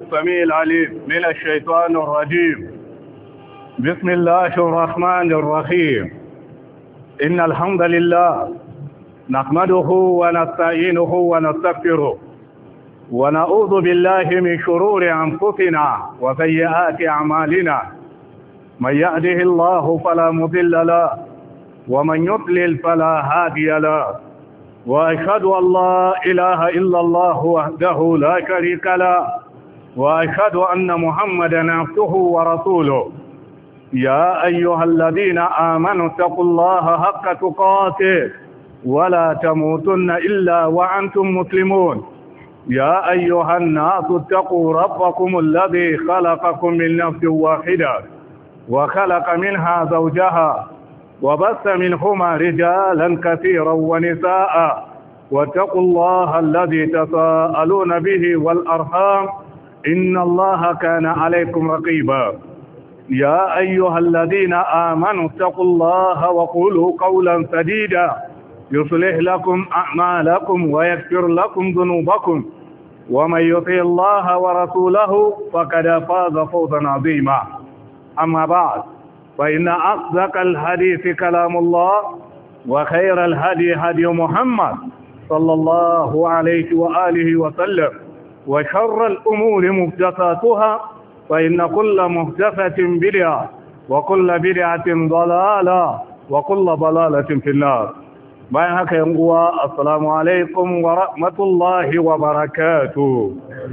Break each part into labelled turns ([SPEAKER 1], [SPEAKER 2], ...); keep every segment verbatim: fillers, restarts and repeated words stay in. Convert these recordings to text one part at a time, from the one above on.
[SPEAKER 1] السميع العليم من الشيطان الرجيم. بسم الله الرحمن الرحيم. إن الحمد لله نحمده ونستعينه ونستغفره ونعوذ بالله من شرور أنفسنا وسيئات أعمالنا. من يهده الله فلا مضل له ومن يضلل فلا هادي له، وأشهد أن لا إله إلا الله وحده لا شريك له، وأشهد أن محمدا عبده ورسوله. يا أيها الذين آمنوا اتقوا الله حق تقاته ولا تموتن إلا وأنتم مسلمون. يا أيها الناس اتقوا ربكم الذي خلقكم من نفس واحدة وخلق منها زوجها وبث منهما رجالا كثيرا ونساء، واتقوا الله الذي تساءلون به والأرحام إن الله كان عليكم رقيبا. يا أيها الذين آمنوا اتقوا الله وقولوا قولا سديدا يصلح لكم أعمالكم ويغفر لكم ذنوبكم، ومن يطع الله ورسوله فقد فاز فوزا عظيما. أما بعد، فإن أصدق الحديث كلام الله، وخير الهدي هدي محمد صلى الله عليه وآله وسلم، وشر الأمور محدثاتها، فإن كل محدثة بدعة وكل بدعة ضلالة وكل ضلالة في النار. bayan haka yan uwa, assalamu alaikum wa rahmatullahi wa barakatuh.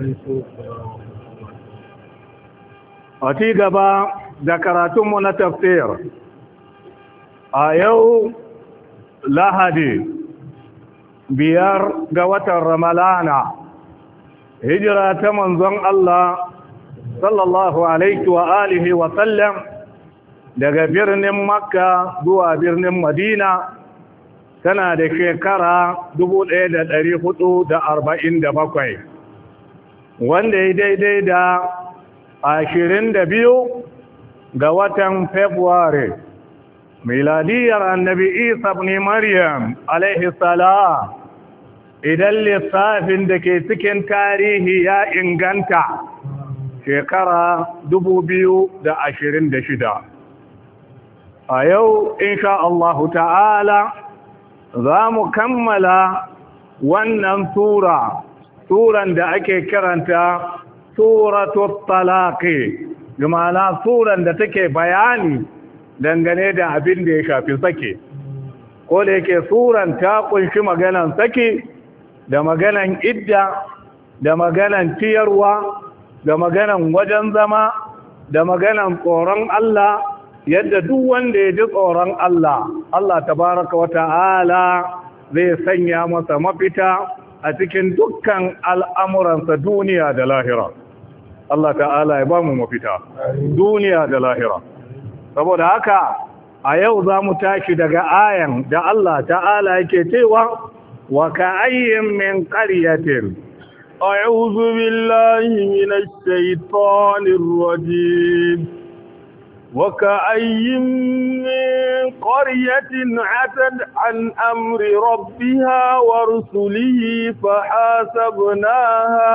[SPEAKER 1] A ci gaba da karatunmu na tafsir a yau Lahadi biyar ga watan Ramalana, hijira ta manzon Allah sallallahu alaihi wa alihi wa sallam daga birnin Makka zuwa birnin Madina tana da shekara dubu ɗaya da ɗari hudu da arba'in da bakwai, wanda ya daidai da ashirin da biyu ga watan Februari miladiyar annabi Isa ibn Maryam alaihi salam, idan lissafin da ke cikin tarihi ya inganta, shekara dubu biyu da ashirin da shida. A yau insha Allahu ta'ala za mu kammala wannan tura turan da ake kiranta suratul talaqi, jumala suran da take bayani dangane da abin da ya shafi sake. Ko da yake suran ta kunshi maganan sake da maganan idda da maganan ciyarwa da maganan wajen zama da maganan tsoron Allah, yadda duk wanda ya ji tsoron Allah, Allah tabaraka wa ta'ala zai sanya masa mafita a cikin dukkan al'amuransa duniya da lahira. Allah ta'ala ya ba mu mafita duniya da lahira. Saboda haka a yau za mu tashi daga ayan da Allah ta'ala yake cewa wa ka'ayyin min qaryatin a'udhu billahi minash shaitanir rajim وكأي من قرية عتت عن أمر ربها ورسله فحاسبناها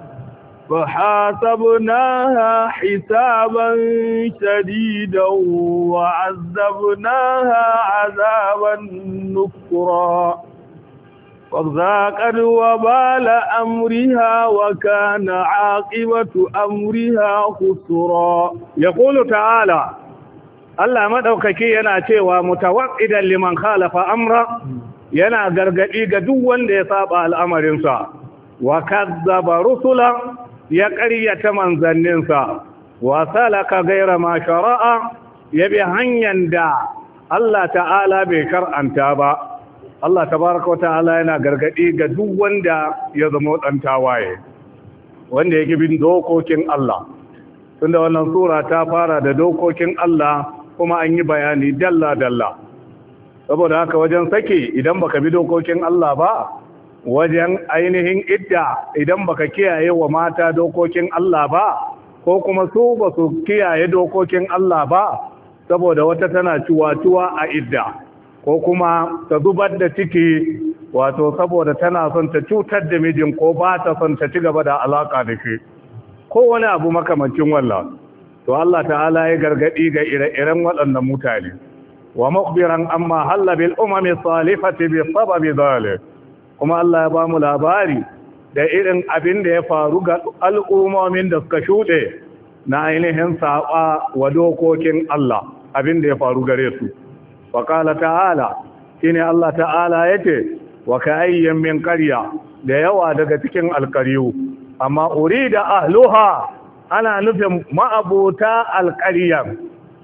[SPEAKER 1] فحاسبناها حسابا شديدا وعذبناها عذابا نكرا فذاقت وبال أمرها وكان عاقبة أمرها خسرا. يقول تعالى الله مدوككي yana cewa mutawaqqidan liman khalafa amra, yana gargadi ga duk wanda ya saba al'amarinsa, wa kazzaba rusula, ya ƙaryata manzanninsa, wa salaka ghayra ma shara'a, ya bi hanyar da Allah ta'ala bai shar'anta ba. Allah tabaraka wa ta'ala yana gargadi ga duk wanda ya zama dan tawaye, wanda yake bin dokokin Allah. Tunda wannan sura ta fara da dokokin Allah kuma an yi bayani dalla dalla. Saboda haka wajen saki idan baka bi dokokin Allah ba, wajen ainihin idda idan baka kiyaye wa mata dokokin Allah ba, ko kuma su ba su kiyaye dokokin Allah ba, saboda wata tana ciwa-ciwa a idda, ko kuma ta zubar da ciki wato saboda tana son ta cutar da mijin ko ba ta son ta ci gaba da alaka da shi, ko wani abu makamancin wallah to Allah ta'ala ya gargadi ga ire-iren waɗannan mutane wa mukhbiran amma halla bil umami salifati bi sababi zalik kuma Allah ya ba mu labari da irin abin da ya faru ga al'ummomin da suka shuɗe na ainihin saɓa wa dokokin Allah abin da ya faru gare su wa qala ta'ala shine Allah ta'ala yace wa ka'ayyin min qarya da yawa daga cikin alqariyu amma urida ahluha ana nufin ma'abuta alqaryan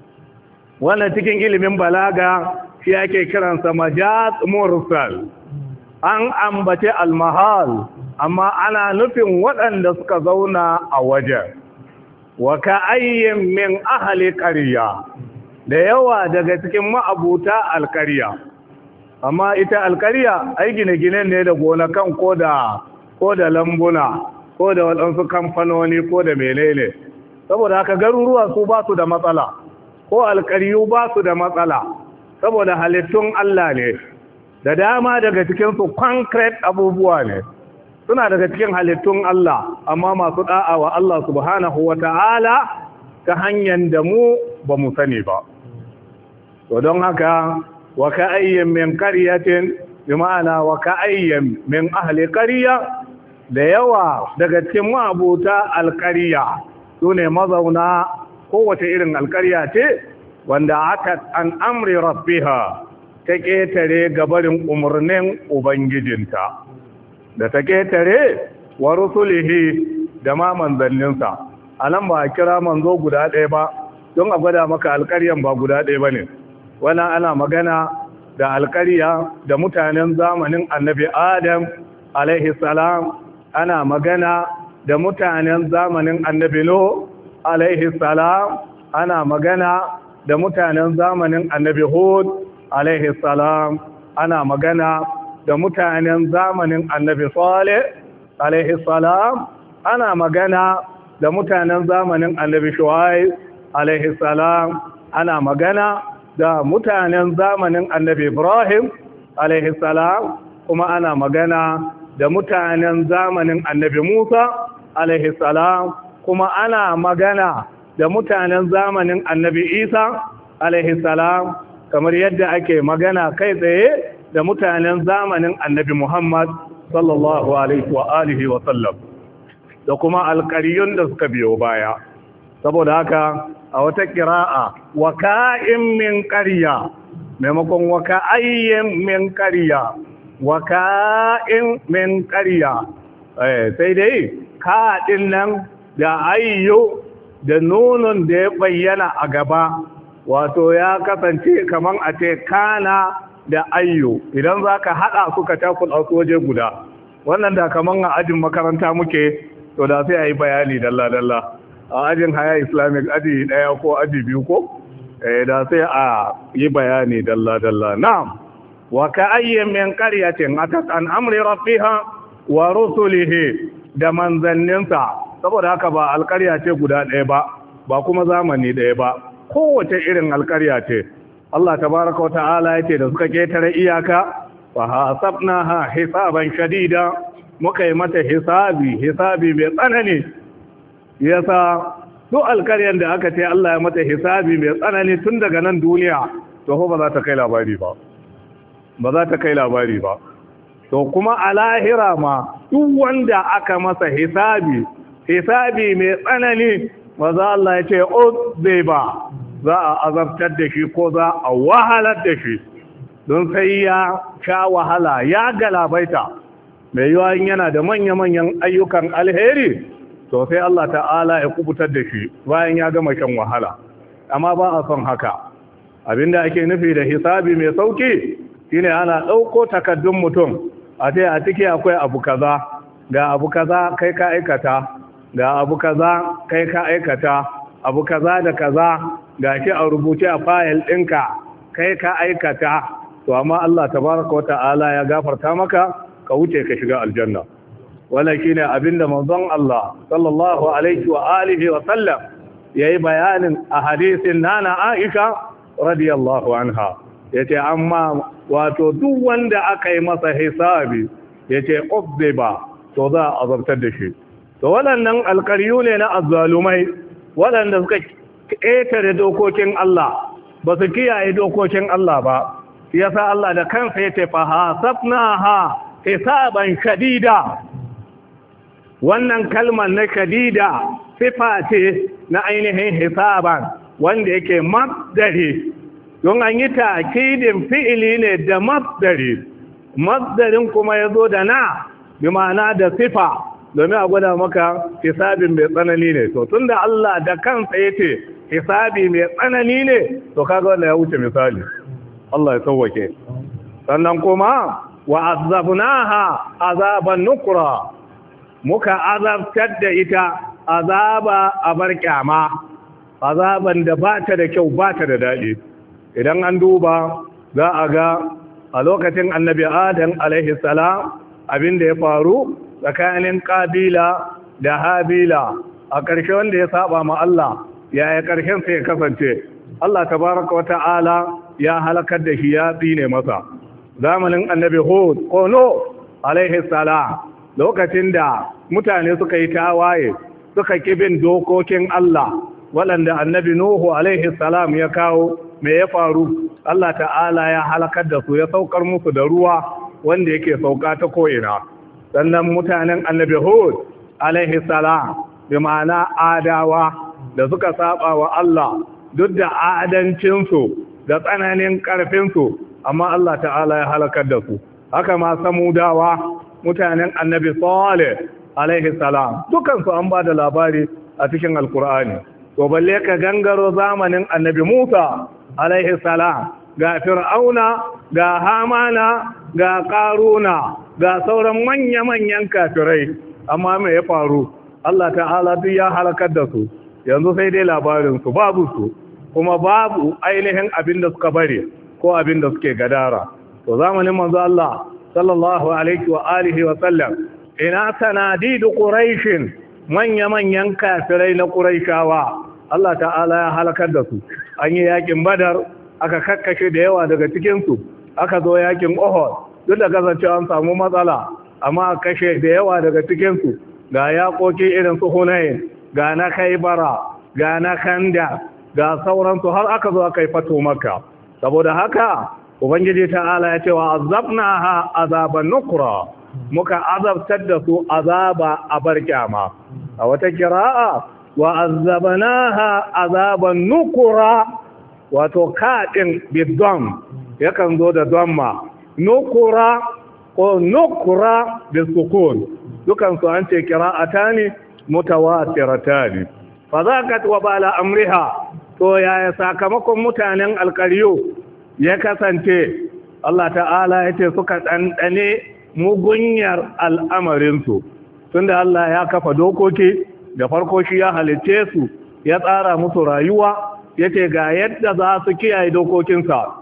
[SPEAKER 1] wannan cikin ilimin balaga shi ake kiransa majaz mursal an ambace almahal amma ana nufin waɗanda suka zauna a wajen wa ka'ayyin min ahli qarya da yawa daga cikin ma'abuta alqarya amma ita alƙarya ai gine-gine ne da gonakan ko da ko da lambuna ko da waɗansu kamfanoni ko da menene saboda haka garuruwa su ba su da matsala ko alƙaryu ba su da matsala saboda halittun Allah ne da dama daga cikinsu concrete abubuwa ne suna daga cikin halittun Allah amma masu da'a wa Allah subhanahu wa ta'ala ta hanyar da mu ba mu sani ba to don haka wa ka'ayyin min qaryatin bi ma'ana wa ka'ayyin min ahli qarya da yawa daga cikin mabuta alqarya sune mazauna kowace irin alqarya ce wanda aka an amri rabbiha ta ketare gabarin umurnin ubangijinta da ta ketare wa rusulihi da ma manzanninsa anan ba a kira manzo guda ɗaya ba don a gwada maka alqaryan ba guda ɗaya bane wannan ana magana da alƙarya da mutanen zamanin annabi adam alaihi salam ana magana da mutanen zamanin annabi nuh alaihi salam ana magana da mutanen zamanin annabi hud alaihi salam ana magana da mutanen zamanin annabi salih alaihi salam ana magana da mutanen zamanin annabi shuaib alaihi salam ana magana da mutanen zamanin annabi Ibrahim alaihi salam kuma ana magana da mutanen zamanin annabi Musa alaihi salam kuma ana magana da mutanen zamanin annabi Isa alaihi salam kamar yadda ake magana kai tsaye da mutanen zamanin annabi Muhammad sallallahu alaihi wa alihi wa sallam da kuma alƙaryun da suka biyo baya saboda haka a wata kira'a wa ka'in min ƙarya maimakon wa ka'ayyin min ƙarya wa ka'in min ƙarya sai dai ka'adin nan da ayyo da nunun da ya bayyana a gaba wato ya kasance kaman a ce kana da ayyo idan za ka haɗa suka takul a waje guda wannan da kaman a ajin makaranta muke to da sai a yi bayani dalla-dalla a ajin haya islamic aji daya ko aji biyu ko eh da sai a yi bayani dalla dalla na'am wa ka'ayyin min qaryatin atat an amri rabbiha wa rusulihi da manzanninsa saboda haka ba alƙarya ce guda ɗaya ba ba kuma zamani ɗaya ba kowace irin alƙarya ce Allah tabaraka wata'ala yace da suka ketare iyaka fa hasabnaha hisaban shadida muka yi mata hisabi hisabi mai tsanani yasa duk alƙaryar da aka ce Allah ya mata hisabi mai tsanani tun daga nan duniya to ba za ta kai labari ba ba za ta kai labari ba to kuma a lahira ma duk wanda aka masa hisabi hisabi mai tsanani maza Allah ya ce uzbe ba za a azabtar da shi ko za a wahalar da shi don sai ya sha wahala ya galabaita mai yiwa yana da manya-manyan ayyukan alheri to sai Allah ta'ala ya kubutar da shi bayan ya gama shan wahala amma ba a son haka abinda ake nufi da hisabi mai sauki shine ana ɗauko takaddun mutum a ce a ciki akwai abu kaza ga abu kaza kai ka aikata ga abu kaza kai ka aikata abu kaza da kaza ga shi a rubuce a fayil ɗinka kai ka aikata to amma Allah tabaraka wa ta'ala ya gafarta maka ka wuce ka shiga aljanna wannan shine abinda manzon Allah sallallahu alaihi wa alihi wa sallam yayi bayanin a hadisin nana Aisha radiyallahu anha yace amma wato duk wanda aka yi masa hisabi yace uzziba to za a azabtar da shi to waɗannan alƙaryu ne na azzalumai waɗanda suka ƙetare dokokin Allah ba su kiyaye dokokin Allah ba yasa Allah da kansa ya ce fa hasabnaha hisaban shadida wannan kalmar na shadida sifa ce na ainihin hisaban wanda yake masdari don an yi ta'kidin fi'ili ne da masdari masdarin kuma yazo da na bi ma'ana da sifa domin a gwada maka hisabin mai tsanani ne to tunda Allah da kansa yace hisabi mai tsanani ne to kaga wannan ya wuce misali Allah ya sauwake sannan kuma wa azabnaha azaban nukra muka azabtar da ita azaba a bar kyama azaban da ba ta da kyau ba ta da daɗi idan an duba za a ga a lokacin annabi adam alaihi salam abin da ya faru tsakanin kabila da habila a ƙarshe wanda ya saba ma Allah yaya ƙarshen sai ya kasance Allah tabaraka wa ta'ala ya halakar da shi ya tsine masa zamanin annabi hud ko no alaihi salam lokacin da mutane suka yi tawaye suka kibin dokokin Allah waɗanda annabi nuhu alaihi salam ya kawo me ya faru Allah ta'ala ya halakar da su ya saukar musu da ruwa wanda yake sauka ta ko'ina sannan mutanen annabi hud alaihi salam bi ma'ana adawa da suka saba wa Allah duk da adancinsu da tsananin ƙarfinsu amma Allah ta'ala ya halakar da su haka ma samudawa mutanen annabi salih alaihi salam dukansu an ba da labari a cikin alkur'ani to balle ka gangaro zamanin annabi musa alaihi salam ga fir'auna ga hamana ga karuna ga sauran manya-manyan kafirai amma me ya faru Allah ta'ala duk ya halakar da su yanzu sai dai labarinsu babu su kuma babu ainihin abin da suka bari ko abin da suke gadara to zamanin manzo Allah sallallahu alaihi wa alihi wa sallam ina sanadidu quraishin manya-manyan kafirai na quraishawa Allah ta'ala ya halakar da su an yi yakin badar aka kakkashe da yawa daga cikin su aka zo yakin uhud duk da kasancewa an samu matsala amma kashe da yawa daga cikin su ga yakoki irin su hunain ga na kaibara ga na kanda ga sauransu har aka zo aka yi fato maka saboda haka ubangiji ta'ala ya ce wa azabnaha azaban nukra muka azabtar da su azaba a barkyama a wata kira'a wa azabnaha azaban nukra wato kaɗin bidon yakan zo da domma nukra ko nukra bisukun dukansu an ce kira'ata ne mutawatirata ne fa zaqat wa bala amriha to yaya sakamakon mutanen alƙaryo ya kasance Allah ta'ala ya ce suka ɗanɗane mugunyar al'amarinsu tunda Allah ya kafa dokoki da farko shi ya halitte su ya tsara musu rayuwa ya ce ga yadda za su kiyaye dokokinsa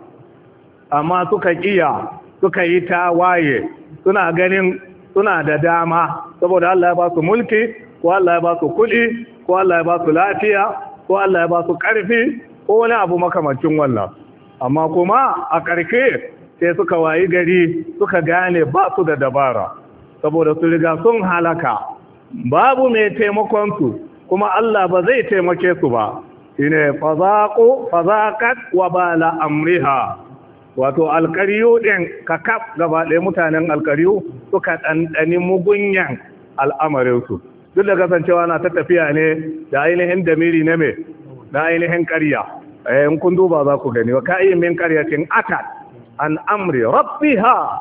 [SPEAKER 1] amma suka kiya suka yi tawaye suna ganin suna da dama saboda Allah ya ba su mulki ko Allah ya ba su kuɗi ko Allah ya ba su lafiya ko Allah ya ba su ƙarfi ko wani abu makamancin wannan amma kuma a ƙarshe sai suka wayi gari suka gane ba su da dabara saboda su riga sun halaka babu mai taimakonsu kuma Allah ba zai taimake su ba shine fazaqu fazaqat wa bala amriha wato alƙaryu din kakaf gaba ɗaya mutanen alƙaryu suka ɗanɗani mugunyan al'amarinsu duk da kasancewa na ta tafiya ne da ainihin damiri na me na ainihin ƙarya in kun duba za ku gani wa ka'ayyin min ƙaryatin atat an amri rabbiha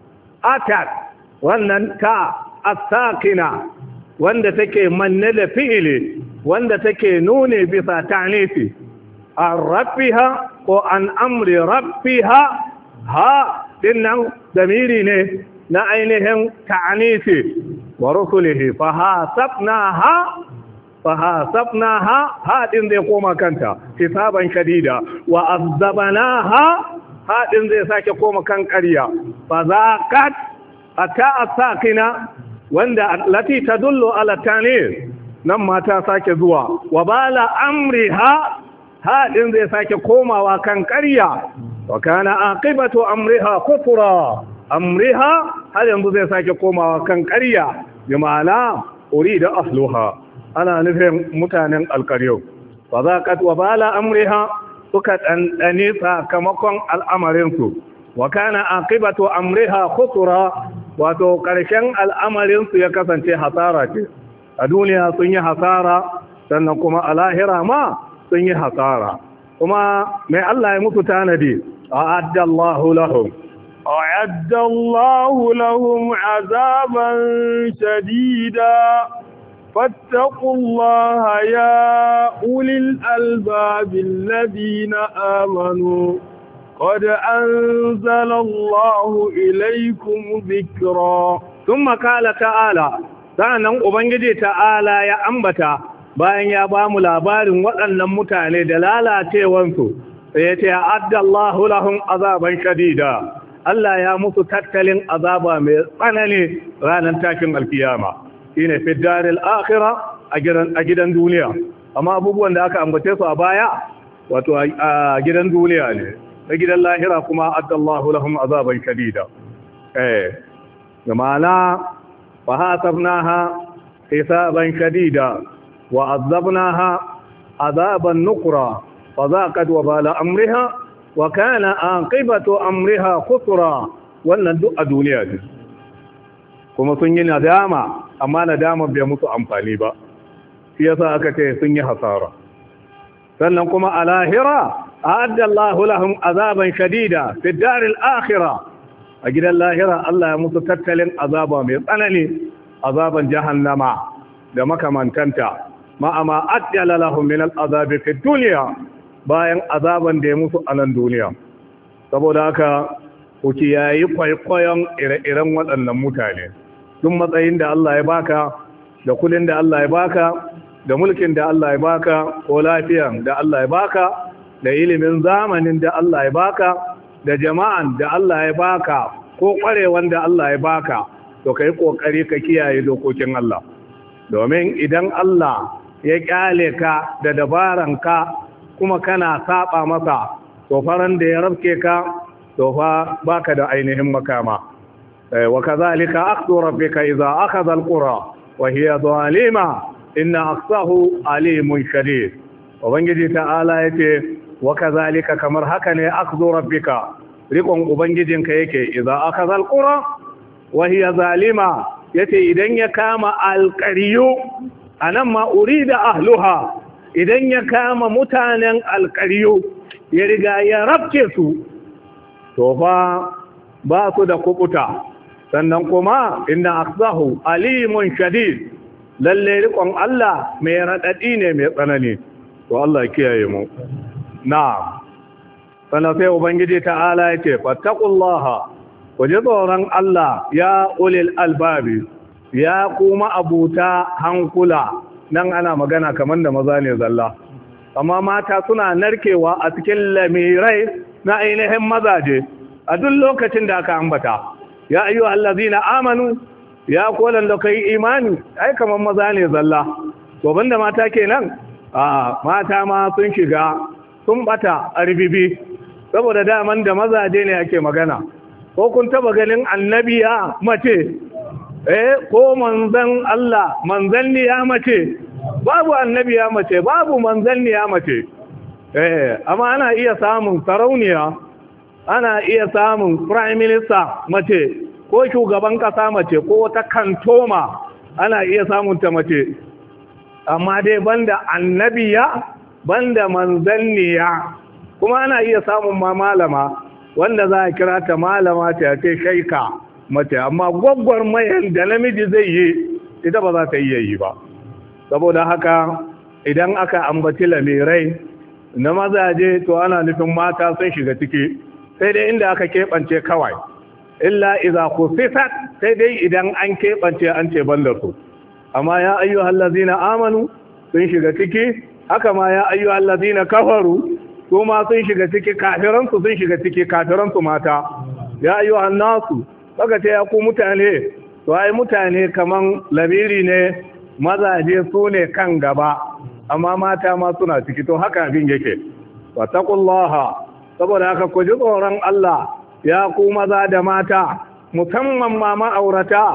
[SPEAKER 1] atat wannan ta as-sakina wanda take manne da fi'ili wanda take nune bisa ta'nifi an rabbiha ko an amri rabbiha ha dinnan damiri ne na ainihin ta'nifi wa rusulihi fa hasabnaha fa hasabnaha hadin zai koma kanta hisaban shadida wa azabnaha hadin zai sake koma kan ƙarya fa zaqat ata asakina wanda lati tadullu ala tanir nan mata sake zuwa wa bala amriha hadin zai sake komawa kan ƙarya wa kana aqibatu amriha kufra amriha har yanzu zai sake komawa kan ƙarya bi ma'ana urida ahluha ana nufin mutanen alkaryo fa zaqat wa bala amriha suka dandane sakamakon al'amarinsu wa kana aqibatu amriha khusra wato karshen al'amarinsu ya kasance hasara ce a duniya sun yi hasara sannan kuma a lahira ma sun yi hasara kuma mai Allah ya musu tanadi a'adda Allahu lahum
[SPEAKER 2] أعد الله لهم عذابا شديدا فاتقوا الله يا أولي الألباب الذين آمنوا قد أنزل الله إليكم ذكرا
[SPEAKER 1] ثم قال تعالى sa'annan ubangiji ta'ala ya ambata bayan ya ba mu labarin waɗannan mutane da lalacewansu sai ya ce a'adda Allahu lahum azaban shadida Allah ya musu tattalin azaba mai tsanani ranar tashin alkiyama shine fi daril akhirah a gidan a gidan duniya amma abubuwan da aka ambace su a baya wato a gidan duniya ne a gidan lahira kuma addallahu lahum azaban shadida eh ma'ana fa hasabnaha hisaban shadida wa azabnaha azaban nukra fa zaqat wa bala amriha wa kana aqibatu amriha khusra wannan duk a duniya ne kuma sun yi nadama amma nadama bai musu amfani ba shi yasa aka ce sun yi hasara sannan kuma a lahira a'adda Allahu lahum azaban shadida fi daril akhirah a gidan lahira Allah ya musu tattalin azaba mai tsanani azaban jahannama da makamantanta ma'ama ajjala lahum min al'azabi fi dunya bayan azaban da ya musu a nan duniya saboda haka ku kiyayi kwaikwayon ire-iren waɗannan mutane duk matsayin da Allah ya baka da kudin da Allah ya baka da mulkin da Allah ya baka ko lafiyan da Allah ya baka da ilimin zamanin da Allah ya baka da jama'an da Allah ya baka ko kwarewan da Allah ya baka to kai kokari ka kiyaye dokokin Allah domin idan Allah ya kyale ka da dabaran ka kuma kana saba masa to faran da ya rabke ka to fa baka da ainihin makama wa kazalika akhdhu rabbika idza akhadha alqura wa hiya zalima inna akhdahu alimun shadid ubangiji ta'ala yace wa kazalika kamar haka ne akhdhu rabbika rikon ubangijinka yake idza akhadha alqura wa hiya zalima yace idan ya kama alqariyu anan ma urida ahluha idan ya kama mutanen alƙaryo ya riga ya rabke su to fa ba su da kubuta sannan kuma inna akzahu alimun shadid lalle rikon Allah mai radadi ne mai tsanani to Allah ya kiyaye mu na'am sannan sai ubangiji ta'ala ya ce fattaqullaha ku ji tsoron Allah ya ulil albabi ya kuma abuta hankula nan ana magana kamar da maza ne zalla amma mata suna narkewa a cikin lamirai na ainihin mazaje a duk lokacin da aka ambata ya ayyu allazina amanu ya kolan da kai imani ai kamar maza ne zalla to banda mata kenan a mata ma sun shiga sun bata a ribibi saboda daman da mazaje ne ake magana ko kun taba ganin annabiya mace eh ko manzan Allah manzanniya mace babu annabiya mace babu manzanniya mace eh amma ana iya samun sarauniya ana iya samun prime minister mace ko shugaban kasa mace ko wata kantoma ana iya samun ta mace amma dai banda annabiya banda manzanniya kuma ana iya samun ma malama wanda za a kira ta malama ta ce shaika mace amma gwaggwar mayan da namiji zai yi ita ba za ta iya yi ba saboda haka idan aka ambaci lamirai na mazaje to ana nufin mata sun shiga ciki sai dai inda aka keɓance kawai illa iza khusisat sai dai idan an keɓance an ce banda su amma ya ayyuhal ladzina amanu sun shiga ciki haka ma ya ayyuhal ladzina kafaru su ma sun shiga ciki kafiransu sun shiga ciki kafiransu mata ya ayyuhan nasu saka ce ya ku mutane to ai mutane kaman labiri ne mazaje su ne kan gaba amma mata ma suna ciki to haka abin yake wattaqullaha saboda haka ku ji tsoron Allah ya ku maza da mata musamman ma ma'aurata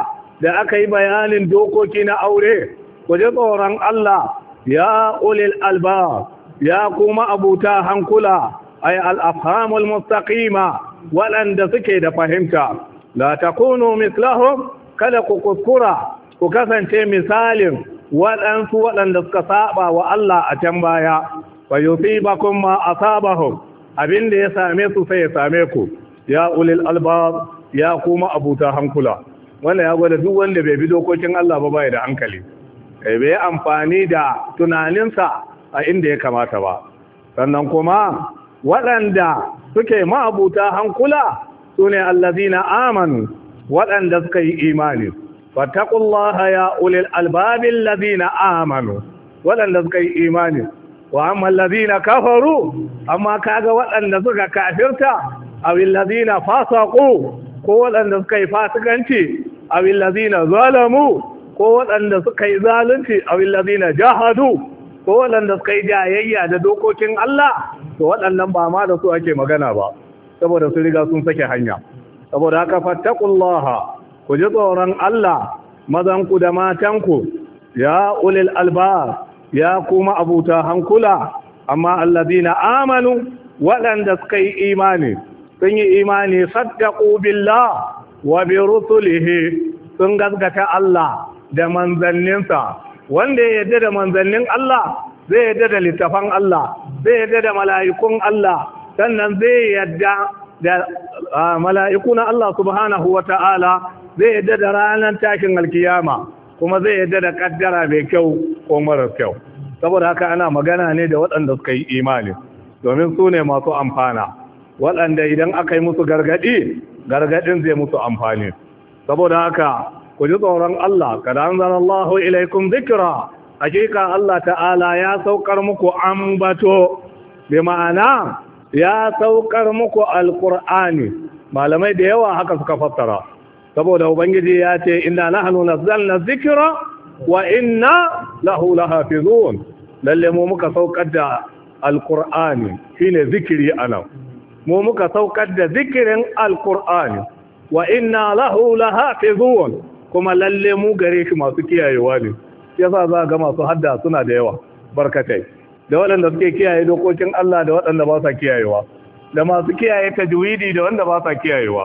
[SPEAKER 1] da aka yi bayanin dokoki na aure ku ji tsoron Allah ya ulil alba ya kuma abuta hankula ay al-afhamul mustaqima waɗanda suke da fahimta la takunu mislahum kada ku kuskura ku kasance misalin waɗansu waɗanda suka saba wa Allah a can baya fa yusibakum ma asabahum abinda ya same su sai ya same ku ya ulil albab ya kuma abuta hankula wannan ya gwada duk wanda bai bi dokokin Allah ba bai da hankali bai amfani da tunaninsa a inda ya kamata ba sannan kuma waɗanda suke ma'abuta hankula sune allazina amanu waɗanda suka yi imani fattaqullaha ya ulil albabi allazina amanu waɗanda suka yi imani wa amma allazina kafaru amma kaga waɗanda suka kafirta aw allazina fasaqu ko waɗanda suka yi fasikanci aw allazina zalamu ko waɗanda suka yi zalunci aw allazina jahadu ko waɗanda suka yi jayayya da dokokin Allah to waɗannan ba ma da su ake magana ba saboda su riga sun sake hanya saboda haka fattaqullaha ku ji tsoron Allah mazanku da matanku ya ulil albab ya kuma abuta hankula amma allazina amanu waɗanda suka yi imani sun yi imani saddaqu billah wa bi rusulihi sun gaskata Allah da manzanninsa wanda ya yarda da manzannin Allah zai yarda da littafan Allah zai yarda da mala'ikun Allah sannan zai yarda da mala'iku na Allah subhanahu wa ta'ala zai yarda da ranar tashin alkiyama kuma zai yarda da kaddara mai kyau ko mara kyau saboda haka ana magana ne da waɗanda suka yi imani domin su ne masu amfana waɗanda idan aka yi musu gargaɗi gargaɗin zai musu amfani saboda haka ku ji tsoron Allah kada anzalallahu ilaikum dhikra hakika Allah ta'ala ya saukar muku ambato bi ma'ana ya saukar muku alqur'ani malamai da yawa haka suka fassara saboda ubangiji ya ce inna nahnu nazzalna dhikra wa inna lahu lahafizun lalle mu muka saukar da alqur'ani shine zikiri anan mu muka saukar da zikirin alqur'ani wa inna lahu lahafizun kuma lalle mu gare shi masu kiyayewa ne yasa za ga masu hadda suna da yawa barkatai da waɗanda suke kiyaye dokokin Allah da waɗanda ba sa kiyayewa da masu kiyaye tajwidi da wanda ba sa kiyayewa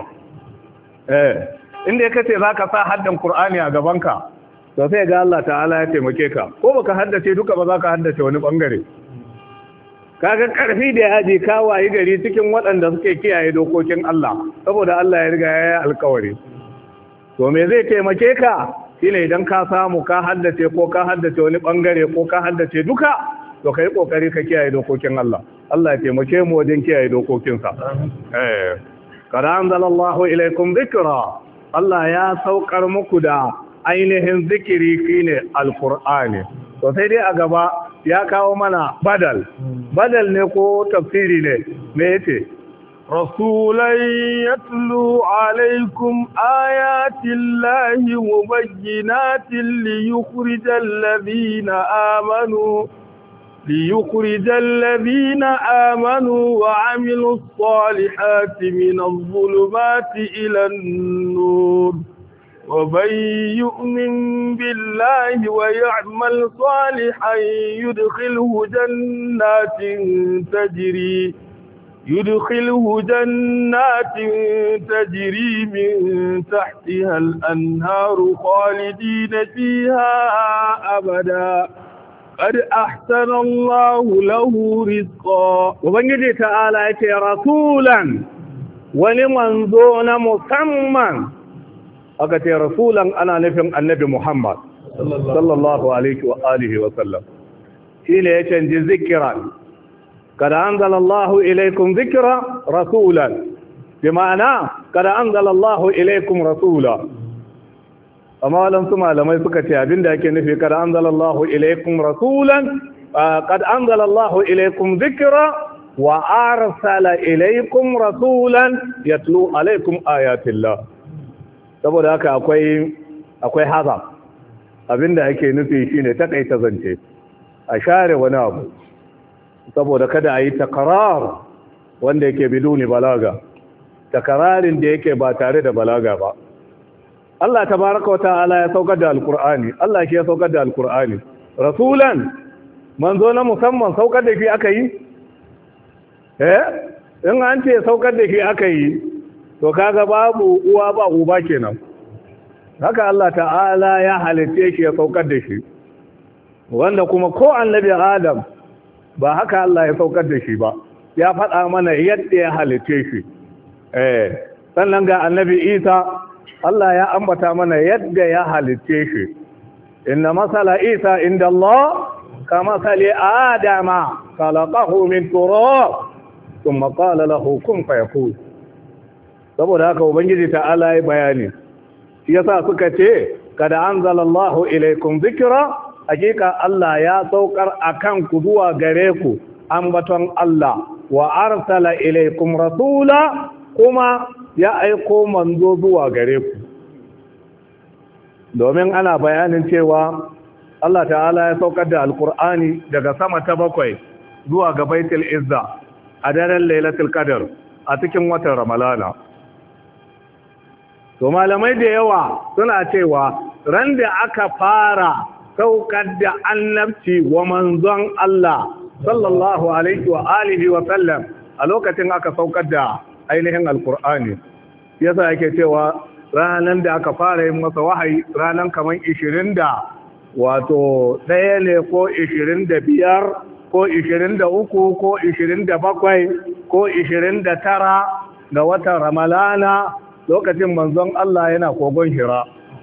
[SPEAKER 1] eh inda kace zaka sa haddan Qur'ani a gabanka to sai ga Allah ta'ala ya taimake ka ko baka haddace duka ba zaka haddace wani bangare kaga karfi da yaji ka wayi gari cikin waɗanda suke kiyaye dokokin Allah saboda Allah ya riga ya yi alƙawari to me zai taimake ka shine idan ka samu ka haddace ko ka haddace wani bangare ko ka haddace duka to kai kokari ka kiyaye dokokin Allah Allah ya taimake mu wajen kiyaye dokokinsa eh kada anzalallahu ilaikum dhikra Allah ya saukar muku da ainihin zikiri shine alqur'ani to sai dai a gaba ya kawo mana badal badal ne ko tafsiri ne me yace
[SPEAKER 2] رسولا يتلو عليكم آيات الله مبينات ليخرج الذين آمنوا ليخرج الذين آمنوا وعملوا الصالحات من الظلمات إلى النور ومن يؤمن بالله ويعمل صالحا يدخله جنات تجري يدخله جنات تجري من تحتها الأنهار خالدين فيها أبدا قد أحسن الله له رزقا
[SPEAKER 1] وبنجي تعالى يتي رسولا ولمنذون مسمى أكتي رسولا أنا نفهم النبي محمد صلى الله عليه وآله وسلم إلى يتنجي ذكرا قد أنزل الله إليكم ذكرا رسولا بمعنى قد أنزل الله إليكم رسولا أما لم تسمع لما يسكت أبين ذاك نفي قد أنزل الله إليكم رسولا قد أنزل الله إليكم ذكرا وأرسل إليكم رسولا يتلو عليكم آيات الله saboda haka akwai akwai haza abinda ake nufi shine takaita zance a share wani abu saboda kada a yi takarar wanda yake biduni balaga takararin da yake ba tare da balaga ba Allah tabaraka wa ta'ala ya saukar da alkur'ani Allah shi ya saukar da alkur'ani rasulan manzo na musamman saukar da shi aka yi eh in an ce saukar da shi aka yi to kaga babu uwa ba uba kenan haka Allah ta'ala ya halitte shi ya saukar da shi wanda kuma ko annabi Adam ba haka Allah ya saukar da shi ba ya faɗa mana yadda ya halitte shi eh sannan ga annabi Isa Allah ya ambata mana yadda ya halitte shi inna masala Isa inda Allah kama sali Adama khalaqahu min turab thumma qala lahu kun fayakun saboda haka ubangiji ta'ala ya bayani shi yasa suka ce kada anzalallahu ilaykum dhikra hakika Allah ya saukar akan ku zuwa gare ku ambaton Allah wa arsala ilaykum rasula kuma ya aiko manzo zuwa gare ku domin ana bayanin cewa Allah ta'ala ya saukar da alkur'ani daga sama ta bakwai zuwa ga baitul izza a daren lailatul qadr a cikin watan ramalana to malamai da yawa suna cewa ran da aka fara saukar da annabci wa manzon Allah sallallahu alaihi wa alihi wa sallam a lokacin aka saukar da ainihin alkur'ani yasa yake cewa ranan da aka fara yin masa wahayi ranan kaman ishirin da wato ɗaya ne ko ishirin da biyar ko ishirin da uku ko ishirin da bakwai ko ishirin da tara ga watan ramalana lokacin manzon Allah yana kogon hira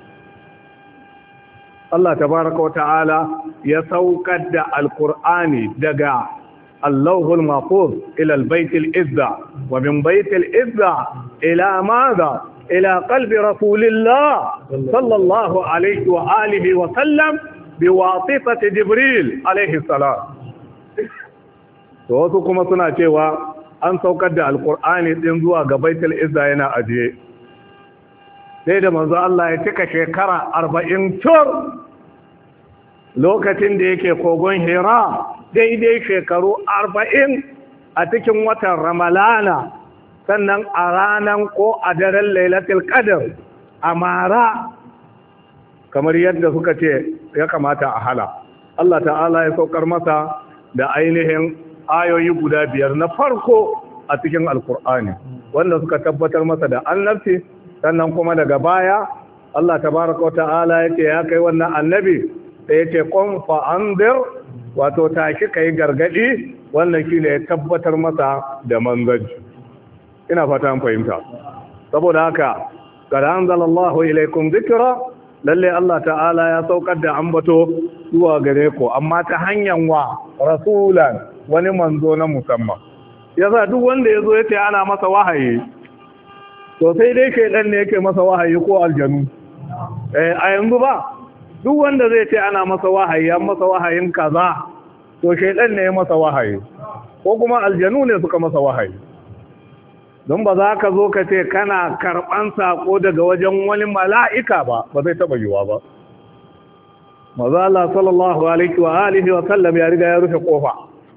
[SPEAKER 1] Allah tabaraka wa ta'ala ya saukar da alkur'ani daga allahul mahfuz ila albaitil izza wa min baitil izza ila madha ila qalbi rasulillah sallallahu alaihi wa alihi wa sallam biwasitati jibril alaihi salam to wasu kuma suna cewa an saukar da alkur'ani din zuwa ga baitul izza yana ajiye sai da manzo Allah ya cika shekara arba'in tur lokacin da yake kogon hira daidai shekaru arba'in a cikin watan ramalana sannan a ranar ko a daren lailatul qadr a mara kamar yadda suka ce ya kamata a hala Allah ta'ala ya saukar masa da ainihin ayoyi guda biyar na farko a cikin alkur'ani wanda suka tabbatar masa da annabci sannan kuma daga baya Allah tabaraka ta'ala yake ya kai wannan annabi da yake qum fa anzir wato tashi kai gargadi wannan shine ya tabbatar masa da manzanci ina fata an fahimta saboda haka kada anzalallahu ilaykum dhikra lalle Allah ta'ala ya saukar da ambato zuwa gare ku amma ta hanyar wa rasulan wani manzo na musamman yasa duk wanda yazo yace ana masa wahayi to sai dai shedan ne yake masa wahayi ko aljanu eh a yanzu ba duk wanda zai ce ana masa wahayi an masa wahayin kaza to shedan ne ya masa wahayi ko kuma aljanu ne suka masa wahayi don ba za ka zo ka ce kana karban sako daga wajen wani mala'ika ba ba zai taba yiwa ba maza Allah sallallahu alaihi wa alihi wa sallam ya riga ya rufe kofa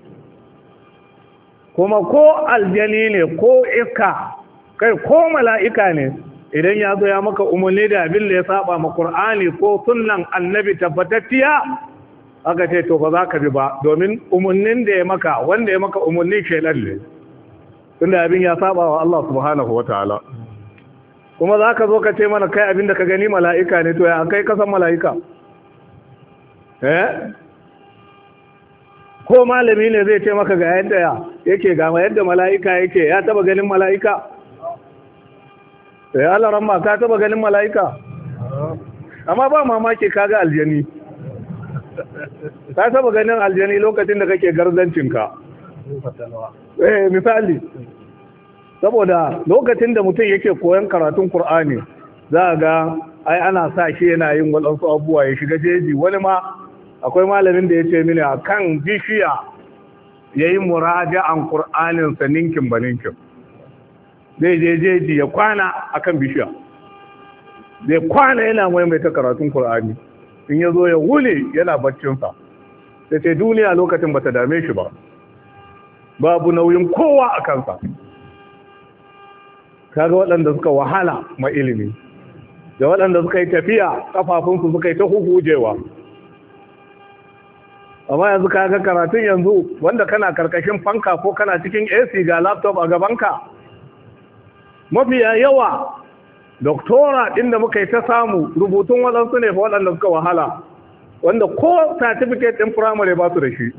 [SPEAKER 1] kuma ko aljani ne ko iska kai ko mala'ika ne idan ya zo ya maka umarni da abin da ya saba ma Qur'ani ko sunnan annabi tabbatacciya aka ce to ba za ka bi ba domin umarnin da ya maka wanda ya maka umarni shedan ne tunda abin ya saba wa Allah subhanahu wataala kuma za ka zo ka ce mana kai abin da ka gani mala'ika ne to ya kai kasan mala'ika eh ko malami ne zai ce maka ga yadda yake ga yadda mala'ika yake ya taba ganin mala'ika sai Allah ramma ka taba ganin mala'ika amma ba mamaki kaga aljani ka taba ganin aljani lokacin da kake garzancinka eh misali saboda lokacin da mutum yake koyon karatun Qur'ani za ga ai ana sa shi yana yin wadansu abubuwa ya shiga jeji wani ma akwai malamin da ya ce mini akan bishiya yayin muraja'an Qur'anin sa ninkin baninkin zai je jeji ya kwana akan bishiya zai kwana yana maimaita karatun Qur'ani in ya zo ya wule yana baccinsa sai ce duniya lokacin bata dame shi ba babu nauyin kowa a kansa kaga waɗanda suka wahala ma ilimi da waɗanda suka yi tafiya kafafunsu suka yi ta huhujewa. Amma yanzu ka ga karatun yanzu wanda kana karkashin fanka ko kana cikin A C ga laptop a gabanka, mafiya yawa doktora ɗin da muka yi ta samu rubutun waɗansu ne fa waɗanda suka wahala, wanda ko certificate ɗin firamare ba su da shi.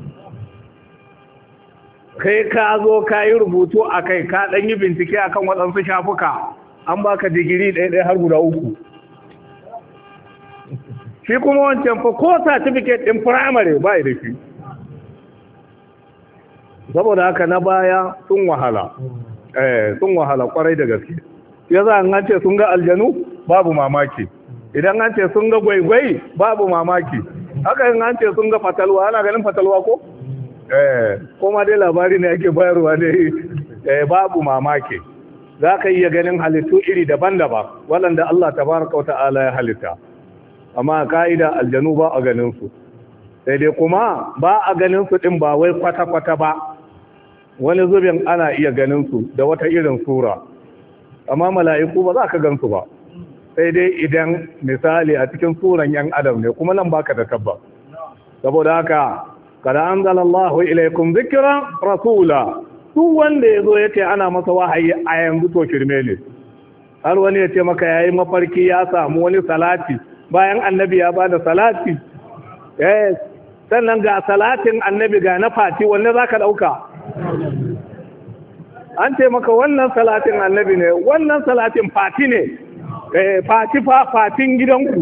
[SPEAKER 1] Kai ka zo ka yi rubutu a kai ka ɗan yi bincike a kan waɗansu shafuka an baka digiri ɗaya-ɗaya har guda uku. Shi kuma wancan fa ko certificate ɗin firamare ba da shi. Saboda haka na baya sun wahala, eh sun wahala kwarai da gaske. Ya za an ce sun ga aljanu babu mamaki, idan an ce sun ga gwaigwai babu mamaki, haka yin an ce sun ga fatalwa, ana ganin fatalwa ko? Eh, kuma dai labari ne ake bayarwa ne, eh babu mamaki. Za ka iya ganin halittu iri daban-daban waɗanda Allah tabaraka wa ta'ala ya halitta. Amma ka'ida aljanu ba a ganin su, sai dai kuma ba a ganin su ɗin ba wai kwata-kwata ba, wani zubin ana iya ganin su da wata irin sura, amma mala'iku ba za ka gan su ba, sai dai idan misali a cikin suran yan adam ne, kuma nan baka da tabba. Saboda haka kada anzalallahu ilaikum zikra rasula, duk wanda yazo yace ana masa wahayi a yanzu to shirme ne. Har wani yace maka yayi mafarki ya samu wani salati bayan annabi ya bada salati, eh sannan ga salatin annabi ga na fati, wanne zaka dauka? An ce maka wannan salatin annabi ne, wannan salatin fati ne, eh fati fa fatin gidanku.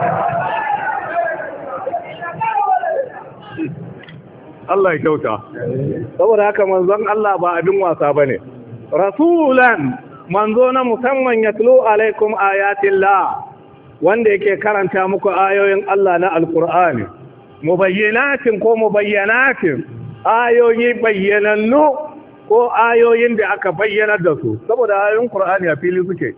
[SPEAKER 1] Allah ya kyauta. Saboda haka manzon Allah ba abin wasa bane. Rasulan, manzo na musamman yatlu alaikum ayatillah, wanda yake karanta muku ayoyin Allah na alqur'ani, mubayyinatin ko mubayyanatin, ayoyi bayyanannu ko ayoyin da aka bayyana da su, saboda ayoyin qur'ani a fili suke.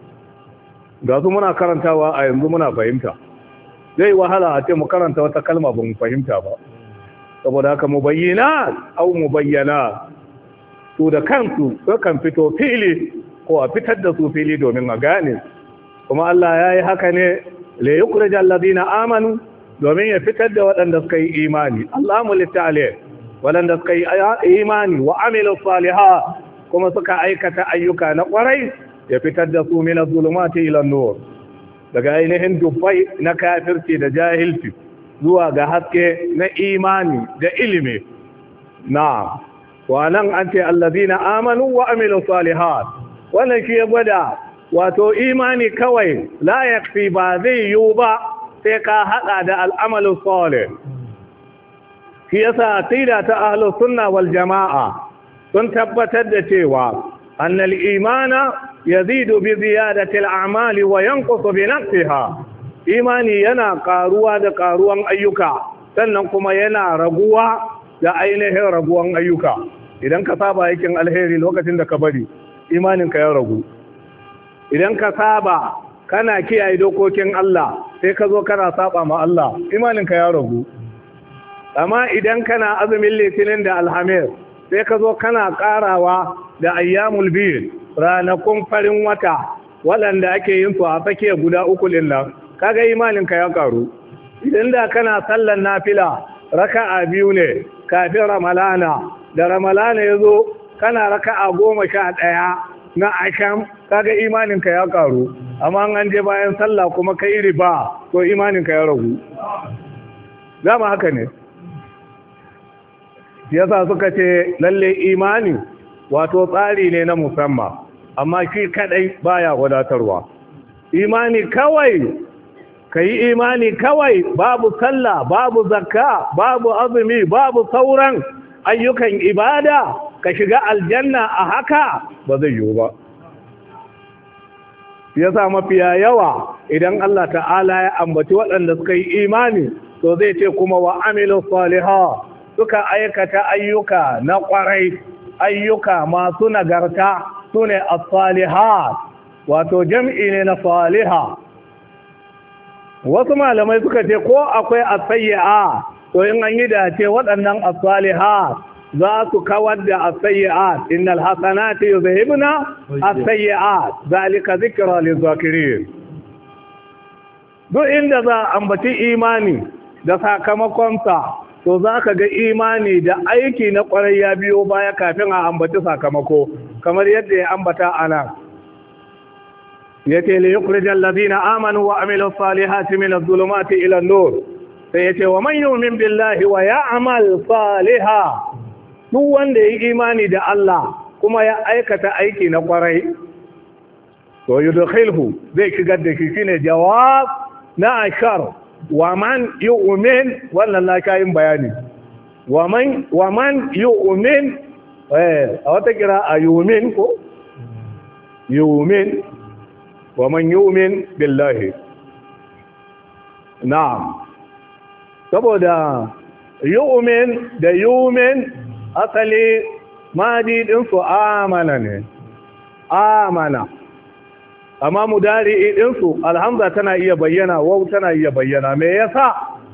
[SPEAKER 1] Ga su muna karantawa a yanzu muna fahimta. Zai wahala a ce mu karanta wata kalma ba mu fahimta ba. Saboda haka mubayyinat au mubayyana, su da kansu sukan fito fili ko a fitar da su fili domin a gane. Kuma Allah ya yi haka ne le yukhrij alladhina amanu, domin ya fitar da waɗanda suka yi imani. Allahu litta'ala, waɗanda suka yi imani wa amilu salihat, kuma suka aikata ayyuka na ƙwarai, ya fitar da su min az-zulumati ila an-nur, daga ainihin dubbai na kafirci da jahilci zuwa ga haske na imani da ilimi. Na wannan an ce allazina amanu wa amilu salihat, wannan shi ya gwada wato imani kawai la yakfi, ba zai yiwu ba sai ka hada da al'amalu salih. Shi yasa aqida ta ahlus sunna wal jamaa sun tabbatar da cewa annal imana yazidu bi ziyadati al-a'mali wa yanqusu bi naqsiha. Imani yana karuwa da karuwan ayyuka, sannan kuma yana raguwa da ainihin raguwan ayyuka. Idan ka saba aikin alheri lokacin da ka bari, imaninka ya ragu. Idan ka saba kana kiyaye dokokin Allah, sai ka zo kana saba ma Allah, imaninka ya ragu. Amma idan kana azumin litinin da alhamis, sai ka zo kana karawa da ayyamul bid, ranakun farin wata, waɗanda ake yin su a tsakiya guda uku din nan, kaga imaninka ya karu. Idan da kana sallan nafila raka'a biyu ne kafin ramalana, da ramalana ya zo kana raka'a goma sha ɗaya na asham, kaga imaninka ya karu. Amma an je bayan sallah kuma kai riba, to imaninka ya ragu. Dama haka ne. Yasa suka ce lalle imani wato tsari ne na musamman, amma shi kadai baya wadatarwa. Imani kawai ka yi imani kawai, babu sallah, babu zakka, babu azumi, babu sauran ayyukan ibada, ka shiga aljanna a haka ba zai yiwu ba. Ya sa mafiya yawa idan Allah ta'ala ya ambaci waɗanda suka yi imani, to zai ce kuma wa amilu saliha, suka aikata ayyuka na ƙwarai, ayyuka masu nagarta, su ne as-salihat, wato jam'i ne na saliha. Wasu malamai suka ce ko akwai as-sayyi'a, to in an yi dace waɗannan as-salihat za su kawar da as-sayyi'at, innal hasanati yuzhibna as-sayyi'at, zalika zikra liz-zakirin. duk inda za a ambaci imani da sakamakonsa to za ka ga imani da aiki na ƙwarai ya biyo baya kafin a ambaci sakamako kamar yadda ya ambata ana yace li yukhrijal ladina amanu wa amilus salihati minaz zulumati ila an-nur sai yace wa man yu'min billahi wa ya'mal salihan duk wanda ya imani da Allah kuma ya aikata aiki na ƙwarai to yudkhilhu zai shigar da shi shine jawab na ashar wa man yu'min wannan na kayin bayani wa man wa man yu'min eh a wata kira a yu'min ko yu'min wa man yu'min billahi na'am saboda yu'min da yu'min asali madi din su amana ne amana amma mudari din su alhamza tana iya bayyana waw tana iya bayyana me yasa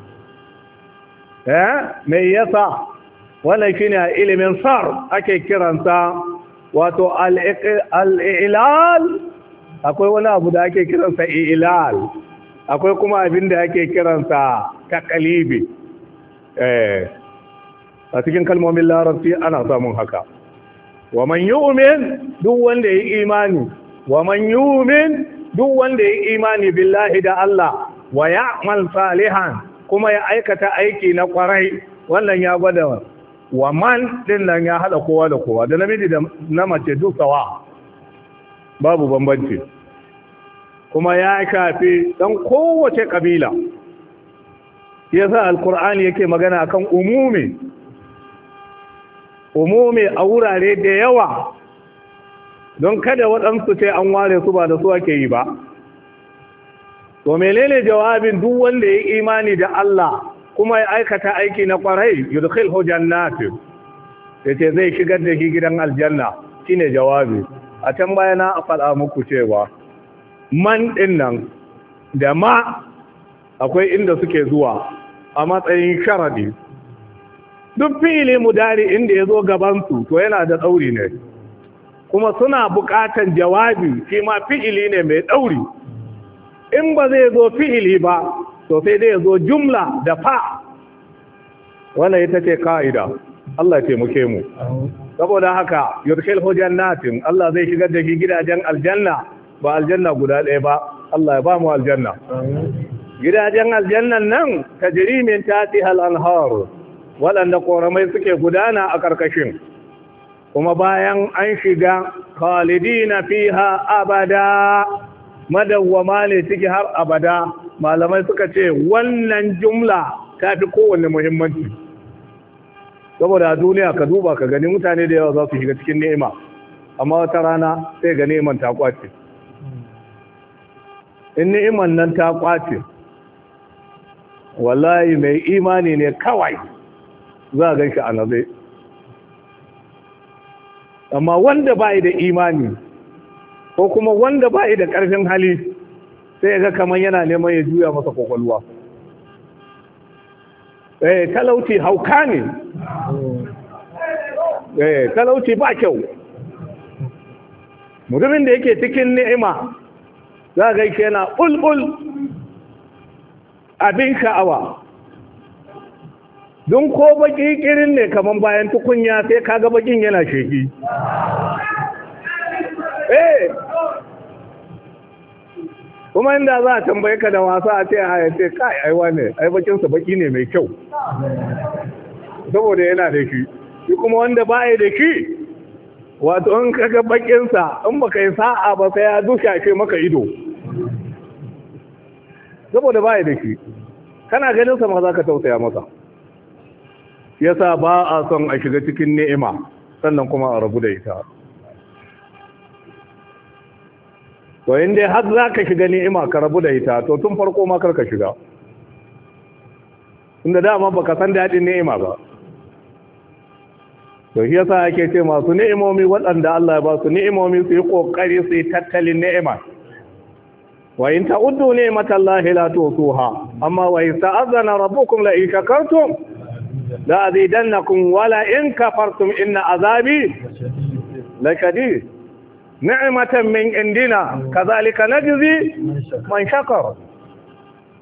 [SPEAKER 1] eh me yasa wannan shine ilimin sar ake kiransa wato al-ilal akwai wani abu da ake kiransa ilal akwai kuma abin da ake kiransa taqlibi eh a cikin kalmomin larabci ana samun haka wa man yu'min duk wanda ya imani wa man yu'min duk wanda ya imani billahi da Allah wa ya'mal salihan kuma ya aikata aiki na kwarai wannan ya gwada wa man din nan ya hada kowa da kowa da namiji da na mace duk sawa babu bambanci kuma ya shafi dan kowace kabila yasa alqur'ani yake magana akan umumi umumi a wurare da yawa don kada waɗansu ce an ware su ba da su ake yi ba to menene jawabin duk wanda ya imani da Allah kuma ya aikata aiki na kwarai yudkhilhu jannatin yace zai shigar da shi gidan aljanna shine jawabi a can baya na faɗa muku cewa man din nan da ma akwai inda suke zuwa a matsayin sharadi duk fi'ili mudari inda ya zo gabansu to yana da ɗauri ne kuma suna buƙatan jawabi shi ma fi'ili ne mai ɗauri in ba zai zo fi'ili ba to sai dai ya zo jumla da fa wannan ita ce ka'ida Allah ya taimake mu saboda haka yudkhilhu jannatin Allah zai shigar da shi gidajen aljanna ba aljanna guda ɗaya ba Allah ya ba mu aljanna gidajen aljannan nan tajri min tahtiha al-anhar waɗanda ƙoramai suke gudana a ƙarƙashin kuma bayan an shiga khalidina fiha abada madawwama ne ciki har abada malamai suka ce wannan jumla ta fi kowanne muhimmanci saboda a duniya ka duba ka gani mutane da yawa za su shiga cikin ni'ima amma wata rana sai ga ni'iman ta kwace in ni'iman nan ta kwace wallahi mai imani ne kawai za a gan shi a nazai amma wanda ba da imani ko kuma wanda ba da ƙarfin hali sai ga kamar yana neman ya juya masa kwakwalwa eh talauci hauka ne eh talauci ba kyau mutumin da yake cikin ni'ima za a gan shi yana bulbul abin sha'awa don ko baki kirin ne kaman bayan tukunya sai kaga bakin yana sheki eh kuma inda za a tambaye ka da wasa a ce a ce kai aiwa ne ai bakin sa baki ne mai kyau saboda yana da shi shi kuma wanda ba ya da shi wato in kaga bakin sa in baka yi sa'a ba sai ya dusashe maka ido saboda ba ya da shi kana ganin sa ma za ka tausaya masa yasa ba a son a shiga cikin ni'ima sannan kuma a rabu da ita to inda har za ka shiga ni'ima ka rabu da ita to tun farko ma kar ka shiga inda dama baka san daɗin ni'ima ba to shi yasa ake ce masu ni'imomi waɗanda Allah ya ba su ni'imomi su yi kokari su yi tattalin ni'ima wa in ta'uddu ni'matallahi la tusuha amma wa yasta'adhana rabbukum la in shakartum la azidannakum wa la in kafartum inna azabi lashadid ni'matan min indina kadhalika najzi man shakara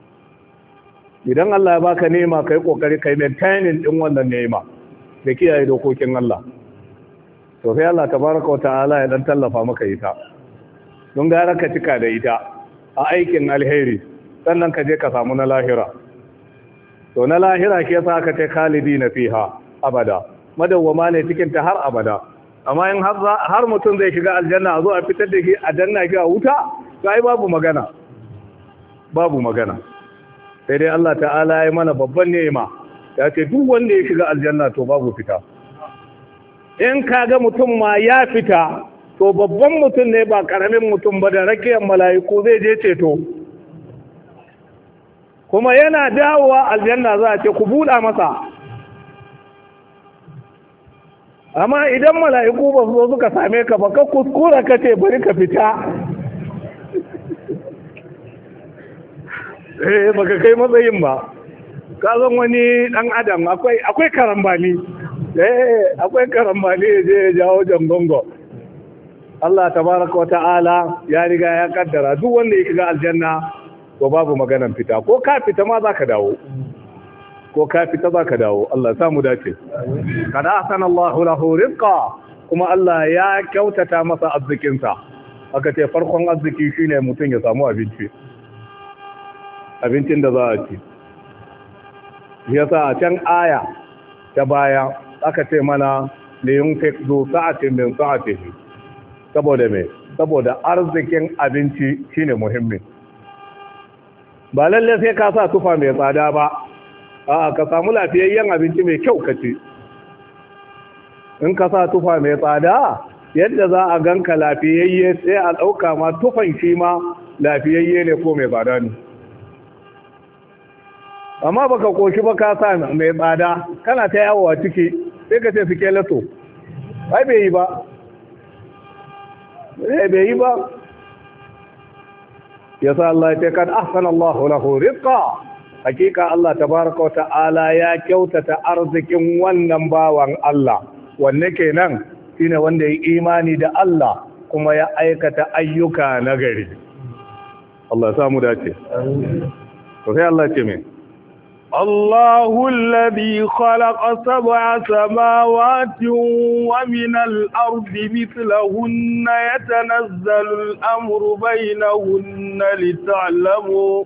[SPEAKER 1] idan Allah ya baka nema kai kokari kai maintaining din wannan nema da kiyaye dokokin Allah to sai Allah tabaraka wa ta'ala ya dan tallafa maka ita don gara ka cika da ita a aikin alheri sannan ka je ka samu na lahira to na lahira ke sa aka ce khalidina fiha abada madawwama ne cikin ta har abada amma in har mutum zai shiga aljanna a zo a fitar da shi a danna shi a wuta to ai babu magana babu magana sai dai Allah ta'ala ya mana babban ni'ima ya ce duk wanda ya shiga aljanna to babu fita in kaga mutum ma ya fita to babban mutum ne ba karamin mutum ba da rakiyar mala'iku zai je ceto kuma yana dawowa aljanna za a ce ku buɗa masa amma idan mala'iku ba su zo suka same ka ba ka kuskura ka ce bari ka fita eh baka kai matsayin ba ka zan wani dan adam akwai akwai karambani eh akwai karambani je ya jawo jangongo Allah tabaraka wa ta'ala ya riga ya kaddara duk wanda ya shiga aljanna to babu maganan fita ko ka fita ma zaka dawo ko ka fita zaka dawo Allah ya samu dace kada ahsana Allahu lahu rizqa kuma Allah ya kyautata masa arzikin sa aka ce farkon arziki shine mutum ya samu abinci abincin da za a ci yasa a can aya ta baya aka ce mana liyun fiqdu sa'atin min sa'atihi saboda me saboda arzikin abinci shine muhimmi ba lalle sai ka sa tufa mai tsada ba a ka samu lafiyayyen abinci mai kyau ka ci in ka sa tufa mai tsada yadda za a ganka lafiyayye sai a ɗauka ma tufan shi ma lafiyayye ne ko mai tsada ne amma baka koshi ba ka sa mai tsada kana ta yawo a ciki sai ka ce suke lato ai bai yi ba eh bai yi ba yasa Allah ya ce kad ahsana Allahu lahu rizqa hakika Allah tabaraka wa ta'ala ya kyautata arzikin wannan bawan Allah wanne kenan shine wanda ya imani da Allah kuma ya aikata ayyuka nagari Allah ya samu dace to sai Allah ya ce me
[SPEAKER 2] الله الذي خلق سبع سماوات ومن الأرض مثلهن يتنزل الأمر بينهن لتعلموا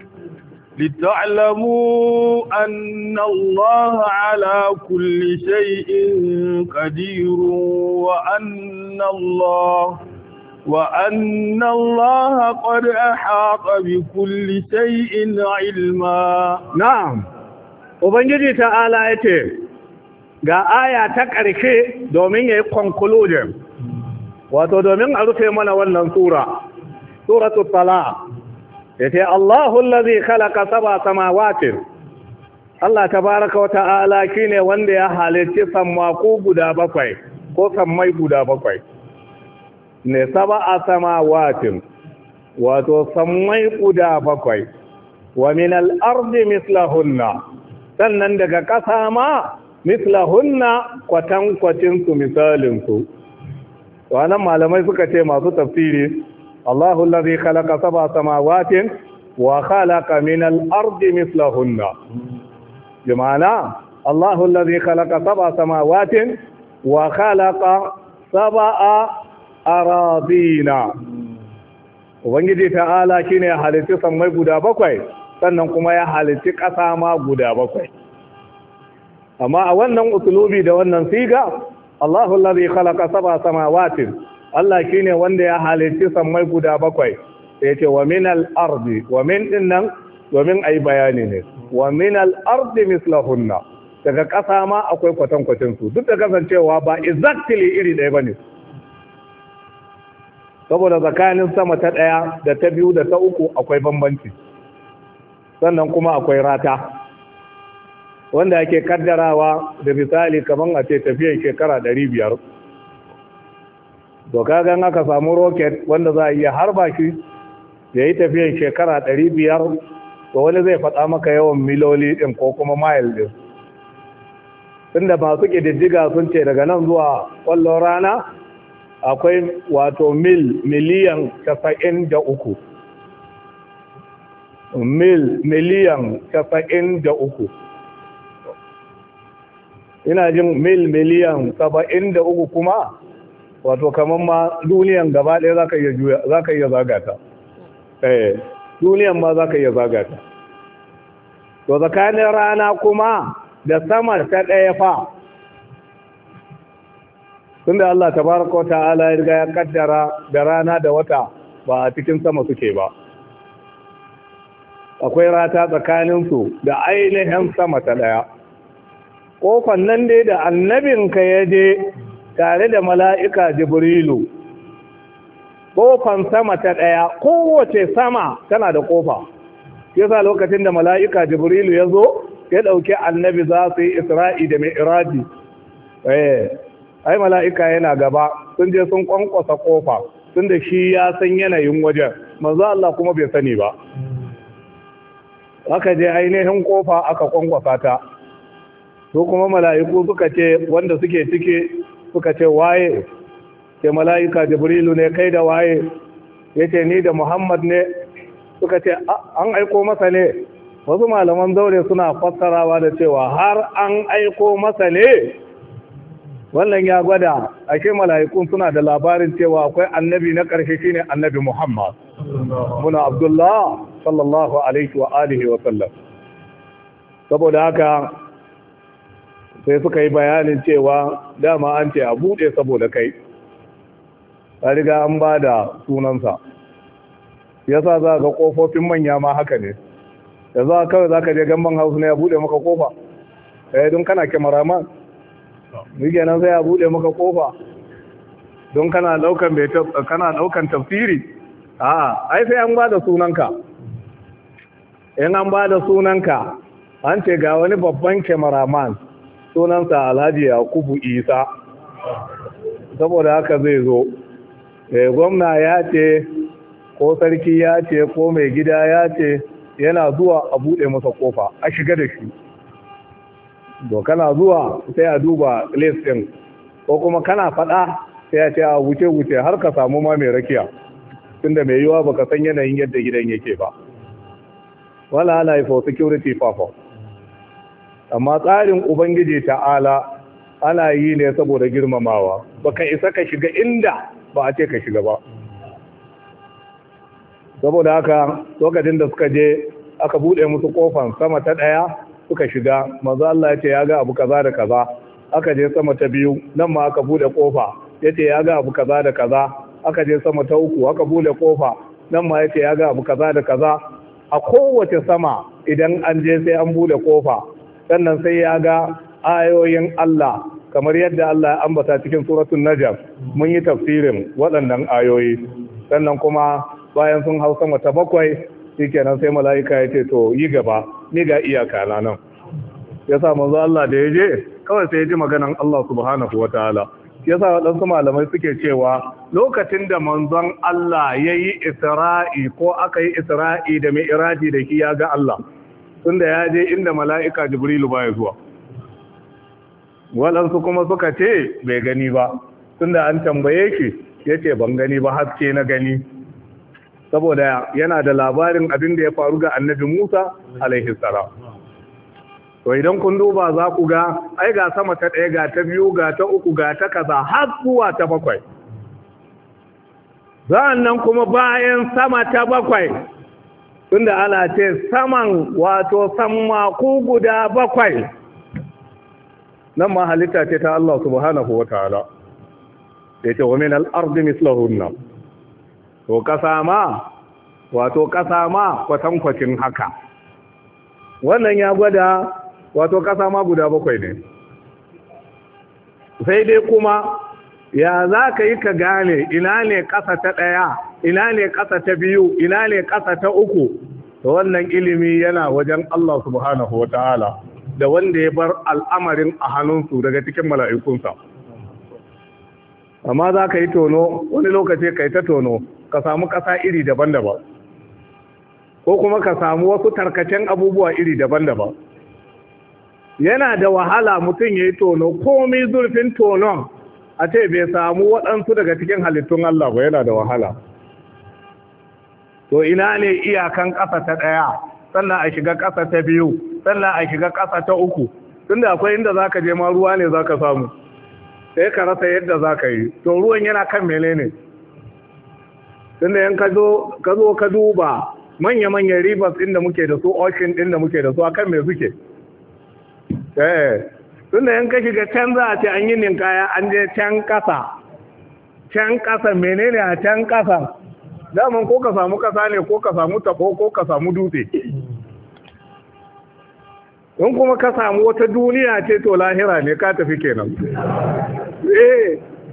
[SPEAKER 2] لتعلموا أن الله على كل شيء قدير وأن الله وأن الله قد أحاط بكل شيء علما.
[SPEAKER 1] نعم. Ubangiji ta'ala ya ce, ga aya ta ƙarshe domin ya yi conclusion, wato domin a rufe mana wannan Sura, Suratul Talaq, ya ce, Allahun lazi khalaqa saba samawatin, Allah tabaraka wa ta'ala shi ne wanda ya halicci sammaku guda bakwai, ko sammai guda bakwai, ne saba a samawatin, wato sammai guda bakwai, wa min al'ardi mislahunna. sannan daga ƙasa ma mislahunna kwatankwacinsu misalinsu wannan malamai suka ce masu tafsiri Allahu allazi khalaqa sab'a samawatin wa khalaqa min al-ardi mislahunna bima'ana Allahu allazi khalaqa sab'a samawatin wa khalaqa sab'a aradina ubangiji ta'ala shine halitta sammai guda bakwai sannan kuma ya halitti ƙasa ma guda bakwai amma a wannan usulubi da wannan siga Allahu allazi khalaqa sab'a samawatin Allah shine wanda ya halitti sammai guda bakwai sai ce wa minal ardi wa min dinnan domin ayi bayani ne wa minal ardi mislahunna daga ƙasa ma akwai kwatankwacin su duk da kasancewa ba exactly iri ɗaya bane saboda tsakanin sama ta ɗaya da ta biyu da ta uku akwai bambanci sannan kuma akwai rata wanda ake kaddarawa da misali kaman a ce tafiyar shekara ɗari biyar to kagan aka samu rocket wanda za a iya harba shi ya yi tafiyar shekara ɗari biyar to wani zai faɗa maka yawan miloli ɗin ko kuma mile ɗin tunda masu ƙididdiga sun ce daga nan zuwa ƙwallon rana akwai wato mil miliyan casa'in da uku mil miliyan saba'in da uku. Ina jin mil miliyan saba'in da uku kuma wato kamar ma duniyan gaba ɗaya za ka iya juya za ka iya zagata eh duniyan ma za ka iya zagata. To tsakanin rana kuma da sama ta ɗaya fa, tunda Allah tabaraka wa ta'ala ya riga ya kaddara da rana da wata ba a cikin sama suke ba, akwai rata tsakaninsu da ainihin sama ta ɗaya. Ƙofan nan dai da annabinka ya je tare da mala'ika Jibrilu, ƙofan sama ta ɗaya, kowace sama tana da ƙofa. Yasa lokacin da mala'ika Jibrilu ya zo ya ɗauki annabi za su yi Isra'i da mai iraji. Eh, ai mala'ika yana gaba, sun je sun ƙwanƙwasa ƙofa, tun da shi ya san yanayin wajen, manzo Allah kuma bai sani ba. Aka je ainihin ƙofa aka ƙwanƙwasa ta. Su kuma mala'iku suka ce wanda suke ciki suka ce waye, ce mala'ika Jibrilu ne, kai da waye, ya ce ni da Muhammad ne, suka ce an aiko masa ne. Wasu malaman zaure suna fassarawa da cewa har an aiko masa ne. Wannan ya gwada ashe mala'ikun suna da labarin cewa akwai annabi na ƙarshe shine annabi Muhammad muna Abdullah sallallahu alaihi wa alihi wa sallam. Saboda haka sai suka yi bayanin cewa dama an ce a buɗe saboda kai, a riga an ba da sunansa. Yasa za ga ƙofofin manya ma haka ne, da za kawai za ka je gamban hausu ne ya buɗe maka ƙofa, ɗaya don kana kyamaraman, muke nan sai ya buɗe maka ƙofa don kana ɗaukan tafsiri. A ai sai an ba da sunanka, in an ba da sunanka an ce ga wani babban kyamaraman sunansa Alhaji Yakubu Isa, saboda haka zai zo. E, gwamna ya ce ko sarki ya ce ko mai gida ya ce yana zuwa a buɗe masa kofa a shiga da shi. Do kana zuwa sai a duba list ɗin, ko kuma kana faɗa sai a ce a wuce-wuce har ka samu ma mai rakiya, tunda mai yiwa baka san yanayin yadda gidan yake ba. Wala ana yi for security purpose. Amma tsarin Ubangiji ta'ala ana yi ne saboda girmamawa, baka isa ka shiga inda ba a ce ka shiga ba. Saboda haka lokacin da suka je aka bude musu kofan sama ta daya suka shiga, manzo Allah ya ce ya ga abu kaza da kaza. Aka je sama ta biyu, nan ma aka bude kofa, ya ce ya ga abu kaza da kaza. Aka je sama ta uku, aka bude kofa, nan ma ya ce ya ga abu kaza da kaza. A kowace sama idan an je sai an bude kofa, sannan sai ya ga ayoyin Allah kamar yadda Allah ya ambata cikin suratul Najm. Mun yi tafsirin waɗannan ayoyi. Sannan kuma bayan sun hau sama ta bakwai, shikenan sai mala'ika ya ce to yi gaba, ni ga iyaka na nan. Yasa manzo Allah da ya je kawai sai ya ji maganan Allah subhanahu wataala. Yasa waɗansu malamai suke cewa lokacin da manzon Allah ya yi Isra'i ko aka yi Isra'i da mai iraji da shi ya ga Allah, tunda ya je inda mala'ika Jibrilu ba ya zuwa. Waɗansu kuma suka ce bai gani ba, tunda an tambaye shi ya ce ban gani ba, haske na gani. Saboda yana da labarin abin da ya faru ga annabi Musa alaihi salam. To idan kun duba za ku ga ai ga sama ta ɗaya, ga ta biyu, ga ta uku, ga ta kaza har zuwa ta bakwai. Za'an nan kuma bayan sama ta bakwai, tunda ana ce saman wato sammaku guda bakwai, nan ma halitta ce ta Allah subhanahu wa ta'ala. Ya ce wa min al'ardi mislahunna, to kasa ma wato kasa ma kwatankwacin haka. Wannan ya gwada wato kasa ma guda bakwai ne. Sai dai kuma ya za ka yi ka gane ina ne kasa ta ɗaya, ina ne kasa ta biyu, ina ne kasa ta uku. To wannan ilimi yana wajen Allah subhanahu wa ta'ala, da wanda ya bar al'amarin a hannunsu daga cikin mala'ikunsa. Amma za ka yi tono, wani lokaci ka yi ta tono, ka samu ƙasa iri daban-daban, ko kuma ka samu wasu tarkacen abubuwa iri daban-daban. Yana da wahala mutum ya yi tono, komai zurfin tonon a ce bai samu waɗansu daga cikin halittun Allah ba, yana da wahala. to ina ne iyakan ƙasa ta ɗaya sannan a shiga ƙasa ta biyu sannan a shiga ƙasa ta uku tunda akwai inda za ka je ma ruwa ne za ka samu sai ka rasa yadda za ka yi to ruwan yana kan mele ne tunda yan ka zo ka duba manya-manyan rivers ɗin da muke da su ocean ɗin da muke da su akan me suke eh tunda yan ka shiga can za a ce an yi ninkaya an je can ƙasa can ƙasa menene a can ƙasa daman ko ka samu ƙasa ne ko ka samu tabo ko ka samu dutse in kuma ka samu wata duniya ce to lahira ne ka tafi kenan eh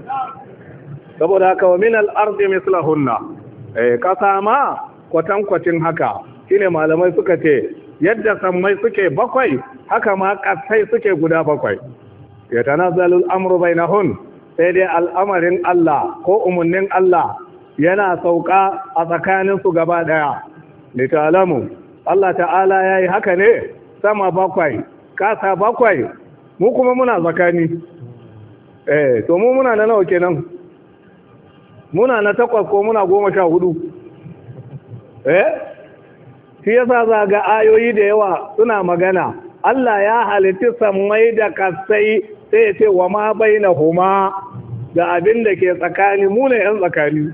[SPEAKER 1] saboda haka wa min al-ardi mislahunna eh kasa ma kwatankwacin haka shine malamai suka ce yadda sammai suke bakwai haka ma kasai suke guda bakwai yatanazzalu al-amru bainahun sai dai al'amarin Allah ko umarnin Allah yana sauka a tsakanin su gaba daya litalamu Allah ta'ala yayi haka ne sama bakwai kasa bakwai mu kuma muna zakani eh to mu muna na nawa kenan muna na takwas ko muna goma sha hudu eh shi yasa za ga ayoyi da yawa suna magana Allah ya halitta sammai da kasai sai ya ce wa ma bainahuma da abin da ke tsakani mu ne yan tsakani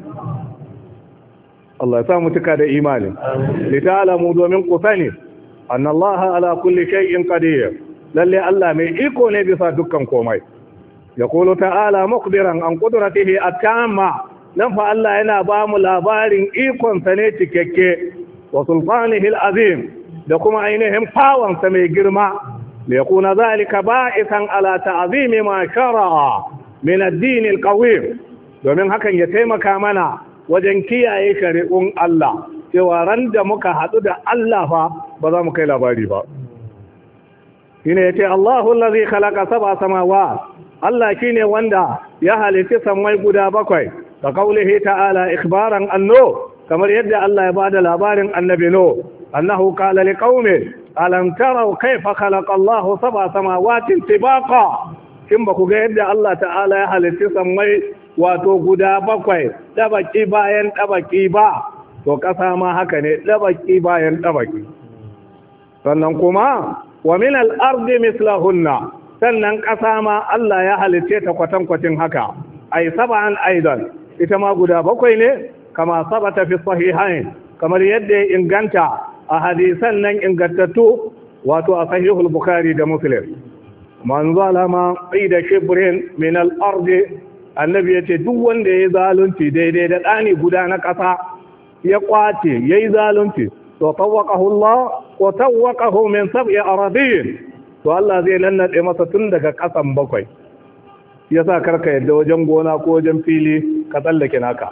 [SPEAKER 1] Allah ya sa mu tuka da imani litalamu domin ku sani anna Allah ala kulli shay'in qadir lalle Allah mai iko ne bisa dukkan komai yaqulu ta'ala mukhbiran an qudratihi at-tamma nan fa Allah yana ba mu labarin ikon sa ne cikakke wa sultanihi al-azim da kuma ainihin fawan sa mai girma li yakuna zalika ba'isan ala ta'zimi ma shara'a min ad-din al-qawim domin hakan ya taimaka mana wajen kiyaye shari'un Allah cewa ran da muka haɗu da Allah fa ba za mu kai labari ba shine yace Allahu allazi khalaqa sab'a samawat Allah shine wanda ya halitta samai guda bakwai ka kaulihi ta'ala ikhbaran anno kamar yadda Allah ya bada labarin annabi no annahu qala liqaumin alam taraw kayfa khalaqa Allahu sab'a samawatin tibaqa kin ba ku ga yadda Allah ta'ala ya halitta samai wato guda bakwai dabaki bayan dabaki ba to ƙasa ma haka ne ɗabaki bayan ɗabaki sannan kuma wa min al-ardi mislahunna sannan ƙasa ma Allah ya halice ta kwatankwacin haka ai sab'an aidan ita ma guda bakwai ne kama sabata fi sahihain kamar yadda ya inganta a hadisan nan ingantattu wato a sahihul bukhari da muslim man zalama ida shibrin min al-ardi annabi yace duk wanda ya zalunci daidai da ɗani guda na ƙasa ya kwace yayi zalunci to tawaqahu Allah wa tawaqahu min sab'i aradin to Allah zai nannade masa tun daga kasan bakwai yasa karka yadda wajen gona ko wajen fili ka tsallake naka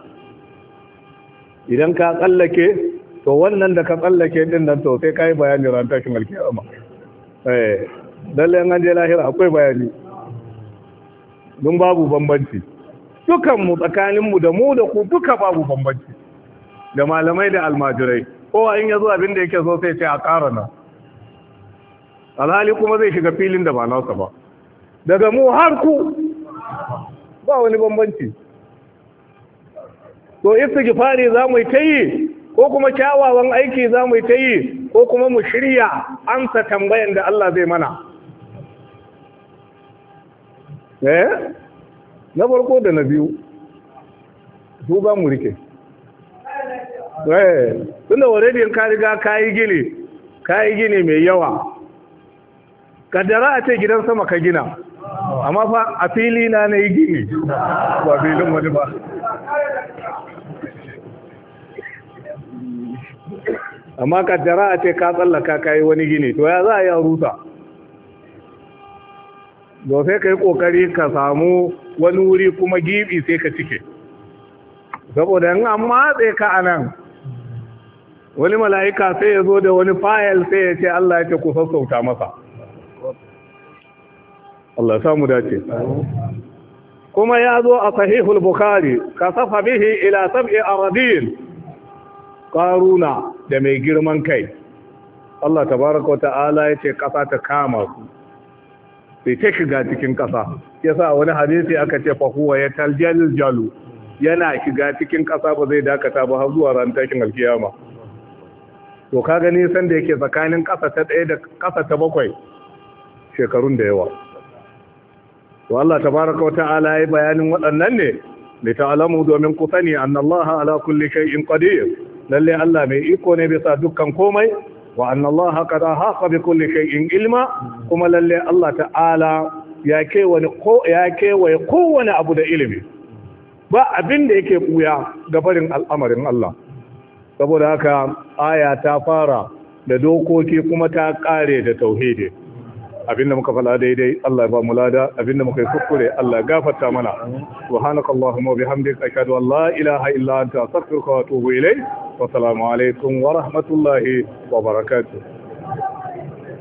[SPEAKER 1] idan ka tsallake to wannan da ka tsallake din nan to sai kai bayani ran tashin alkiyama eh dalle an je lahira akwai bayani dun babu bambanci dukan mu tsakanin mu da mu da ku duka babu bambanci da malamai da almajirai kowa in ya zo abin da yake so sai ce a ƙara nan alhali kuma zai shiga filin da ba nasa ba daga mu har ku ba wani bambanci to istighfari za mu yi ta yi ko kuma kyawawan aiki za mu yi ta yi ko kuma mu shirya amsa tambayan da Allah zai mana eh na farko da na biyu su ba mu rike eh tunda already ka riga kai gini kai gini mai yawa kaddara a ce gidan sama ka gina amma fa a fili na nayi gini ba filin wani ba amma kaddara a ce ka tsallaka kai wani gini to ya za a yi rusa do sai kai kokari ka samu wani wuri kuma gibi sai ka cike saboda in an matse ka anan wani mala'ika sai ya zo da wani fayil sai ya ce Allah ya ce ku sassauta masa Allah ya samu dace kuma ya zo a sahihul bukhari kasafa bihi ila sab'i aradin qaruna da mai girman kai Allah tabaraka ta'ala ya ce kasa ta kama su sai ta shiga cikin kasa yasa wani hadisi aka ce fa huwa yataljaljalu yana shiga cikin ƙasa ba zai dakata ba har zuwa ran takin alkiyama. To ka gani san da yake tsakanin ƙasa ta ɗaya da ƙasa ta bakwai shekarun da yawa. To Allah tabaraka wa ta'ala ya bayanin waɗannan ne li ta'lamu domin ku sani annallaha ala kulli shay'in qadir, lalle Allah mai iko ne bisa dukkan komai, wa annallaha qad ahata bi kulli shay'in ilma, kuma lalle Allah ta'ala ya kewaye ko ya kewaye kowane abu da ilimi, ba abin da yake buya ga barin al'amarin Allah. Saboda haka aya ta fara da dokoki kuma ta kare da tauhidi. Abinda muka fala daidai Allah ya ba mu lada, abinda muka yi kuskure Allah ya gafarta mana. Subhanakallahumma wa bihamdika ashhadu an la ilaha illa anta astaghfiruka wa atubu ilayk. Wa assalamu alaikum wa rahmatullahi wa barakatuh.